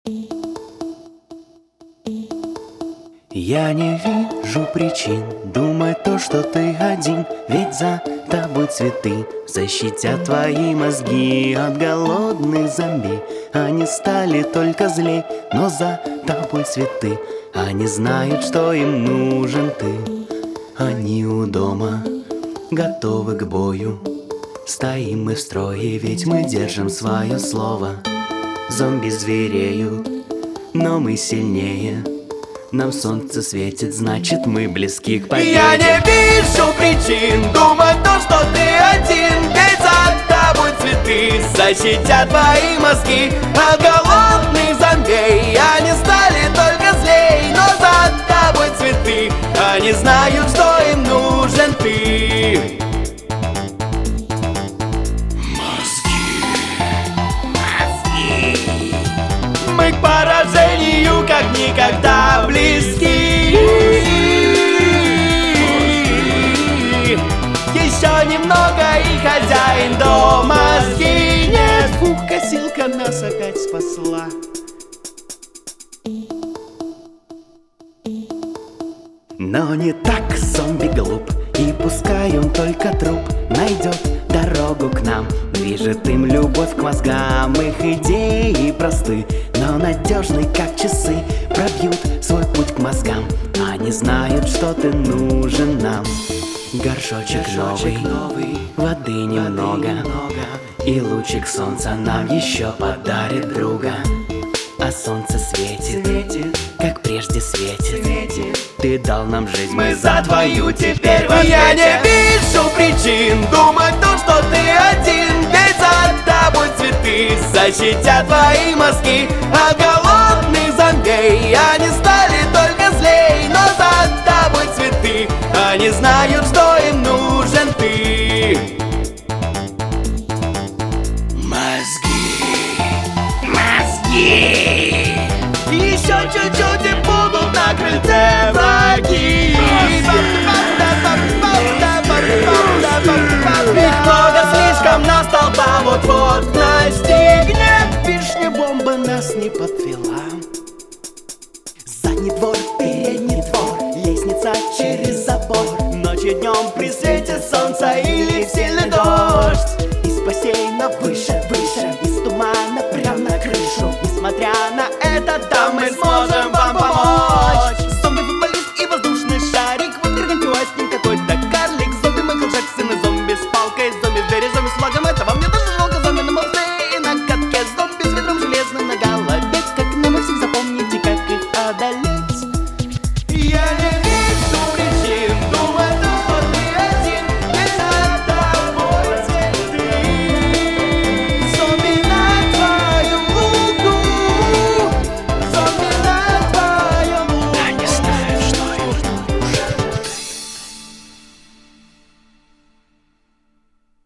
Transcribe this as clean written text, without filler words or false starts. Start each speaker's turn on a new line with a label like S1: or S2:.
S1: Я не вижу причин думать то, что ты один, ведь за тобой цветы защитят твои мозги от голодных зомби. Они стали только злей, но за тобой цветы. Они знают, что им нужен ты. Они у дома, готовы к бою. Стоим мы в строе, ведь мы держим свое слово. Зомби звереют, но мы сильнее. Нам солнце светит, значит мы близки к победе.
S2: Я не вижу причин думать то, что ты один, ведь за тобой цветы защитят твои мозги от голодных зомбей. Они стали только злей, но за тобой цветы. Они знают, что им нужен ты. Мы к поражению как никогда близки. Еще немного и хозяин дома сгинет.
S1: Фух, косилка нас опять спасла. Но не так зомби глуп, и пускай он только труп найдет дорогу к нам. Движет им любовь к мозгам, их идеи просты, но надежны, как часы, пробьют свой путь к мозгам. Они знают, что ты нужен нам. Горшочек новый, воды немного, и лучик солнца нам еще подарит друга. А солнце светит, как прежде светит. Ты дал нам жизнь,
S2: мы за твою теперь в ответе. Я не вижу причин думать то, что ты один, ведь за тобой цветы защитят твои мозги от голодных зомбей. Они стали только злей, но за тобой цветы. Они знают, что им нужен ты. Мозги. Еще чуть-чуть и будут на крыльце враги. Их много слишком, нас толпа вот-вот настигнет.
S1: Вишня бомба нас не подвела.
S2: Задний двор, передний двор, лестница через забор. Ночью днем при свете солнца или в сильный дождь.
S1: Из бассейна выше